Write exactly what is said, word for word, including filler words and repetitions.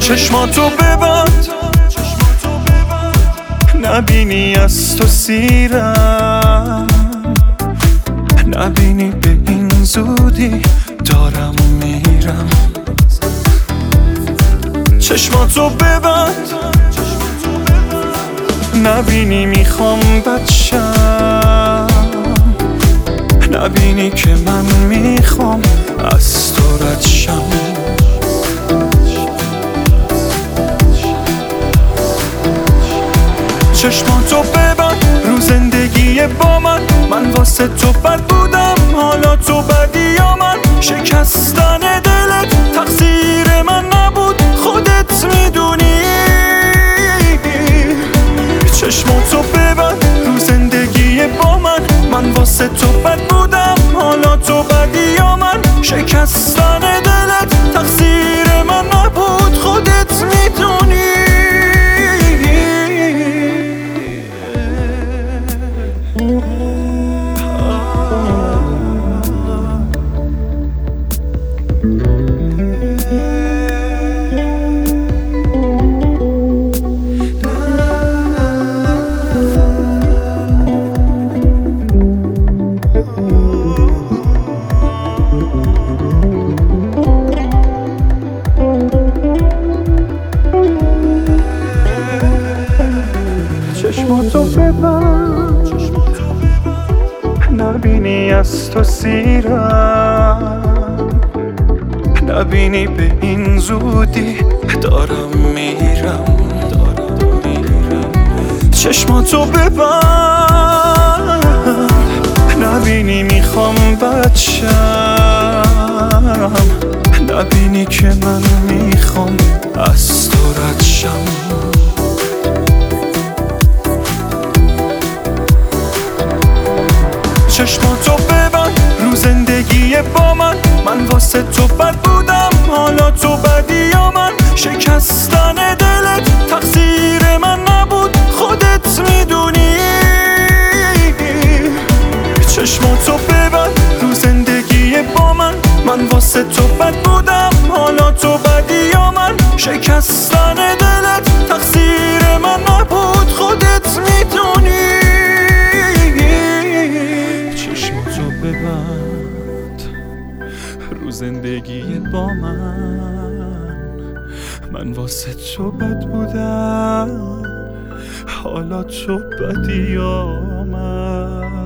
چشماتو ببند نبینی از تو سیرم، نبینی به این زودی دارم میرم. چشماتو ببند نبینی میخوام بچم، نبینی که من میخوام از تو رد شم. چشماتو ببند رو زندگی با من، من واسه تو بد بودم حالا تو بدی یا من. شکستن دلت تقصیر من نبود خودت میدونی. چشماتو ببند رو زندگی با من، من واسه تو بد بودم حالا تو بدی یا من. شکستن دلت تقصیر من نبود خودت میدونی. چشماتو ببند نبینی از تو سیرم، نبینی به این زودی دارم میرم. چشماتو ببند نبینی میخوام بچم، نبینی که من میخوام از تو رد شم. چشماتو ببند رو زندگی با من، من واسه تو بد بودم حالا تو بدی یا من. شکستن دلت تقصیر من نبود خودت میدونی. چشماتو ببند رو زندگی با من، من واسه تو بد بودم حالا تو بدی یا من. شکستن دلت تقصیر من نبود خودت میدونی. چشماتو ببند رو زندگی با من، من واسه تو بد بودم حالا تو بدی یا من.